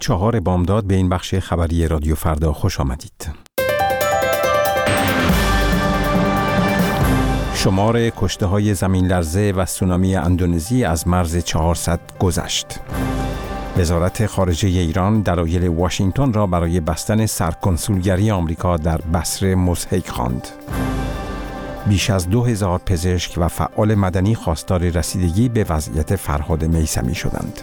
4 بامداد به این بخش خبری رادیو فردا خوش آمدید. شمار کشته‌های زمین لرزه و سونامی اندونزی از مرز 400 گذشت. وزارت خارجه ایران دلایل واشنگتن را برای بستن سرکنسولگری آمریکا در بصره مضحک خواند. بیش از 2000 پزشک و فعال مدنی خواستار رسیدگی به وضعیت فرهاد میثمی شدند.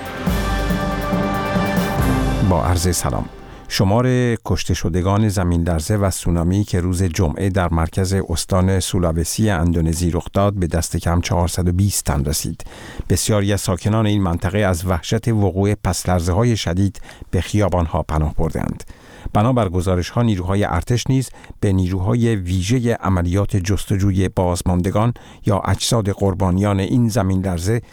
با عرض سلام. شمار کشته شدگان زمین لرزه و سونامی که روز جمعه در مرکز استان سولاوسی اندونزی رخ داد به دست کم 420 تن رسید. بسیاری از ساکنان این منطقه از وحشت وقوع پس‌لرزه‌های شدید به خیابان‌ها پناه بردند. بنابر گزارش‌ها نیروهای ارتش نیز به نیروهای ویژه عملیات جستجوی بازماندگان یا اجساد قربانیان این زمین لرزه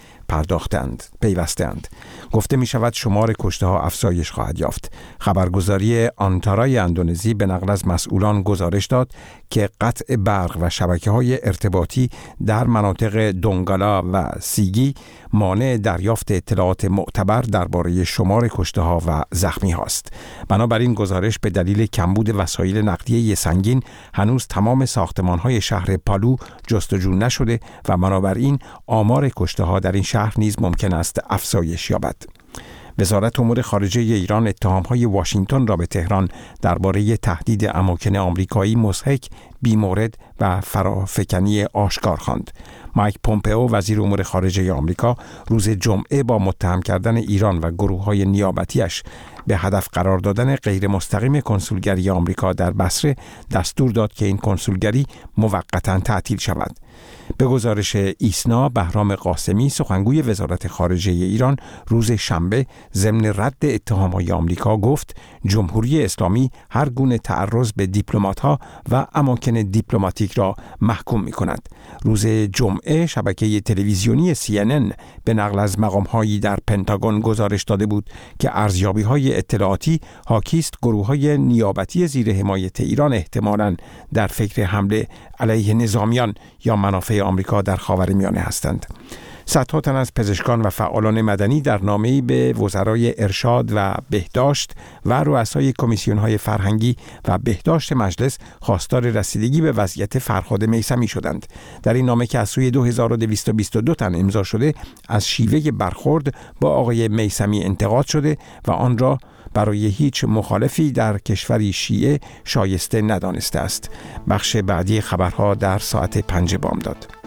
پیوستند. گفته می شود شمار کشته ها افزایش خواهد یافت. خبرگزاری آنتارای اندونزی به نقل از مسئولان گزارش داد که قطع برق و شبکه‌های ارتباطی در مناطق دونگالا و سیگی مانع دریافت اطلاعات معتبر درباره شمار کشته ها و زخمی هاست. بنابراین گزارش به دلیل کمبود وسایل نقلیه سنگین هنوز تمام ساختمان های شهر پالو جستجو نشده و بنابراین آمار کشته ها در این شهر نیز ممکن است افزایش یابد. وزارت امور خارجه ایران اتهام‌های واشنگتن را به تهران درباره تهدید اماکن آمریکایی مضحک، بی‌مورد و فرافکنی آشکار خواند. مایک پومپئو وزیر امور خارجه آمریکا روز جمعه با متهم کردن ایران و گروه‌های نیابتیش به هدف قرار دادن غیر مستقیم کنسولگری آمریکا در بصره دستور داد که این کنسولگری موقتاً تعطیل شود. به گزارش ایسنا، بهرام قاسمی سخنگوی وزارت خارجه ایران روز شنبه ضمن رد اتهام‌های آمریکا گفت جمهوری اسلامی هر گونه تعرض به دیپلمات‌ها و اماکن دیپلماتیک را محکوم می‌کند. روز جمعه شبکه تلویزیونی CNN به نقل از مقام‌هایی در پنتاگون گزارش داده بود که ارزیابی‌های اطلاعاتی حاکی است گروه‌های نیابتی زیر حمایت ایران احتمالاً در فکر حمله علیه نظامیان یا منافع آمریکا در خاورمیانه هستند. صدها تن از پزشکان و فعالان مدنی در نامه‌ای به وزرای ارشاد و بهداشت و رؤسای کمیسیون‌های فرهنگی و بهداشت مجلس خواستار رسیدگی به وضعیت فرهاد میثمی شدند. در این نامه که از سوی 2222 تن امضا شده، از شیوه برخورد با آقای میثمی انتقاد شده و آن را برای هیچ مخالفی در کشوری شیعه شایسته ندانسته است. بخش بعدی خبرها در ساعت 5 بامداد.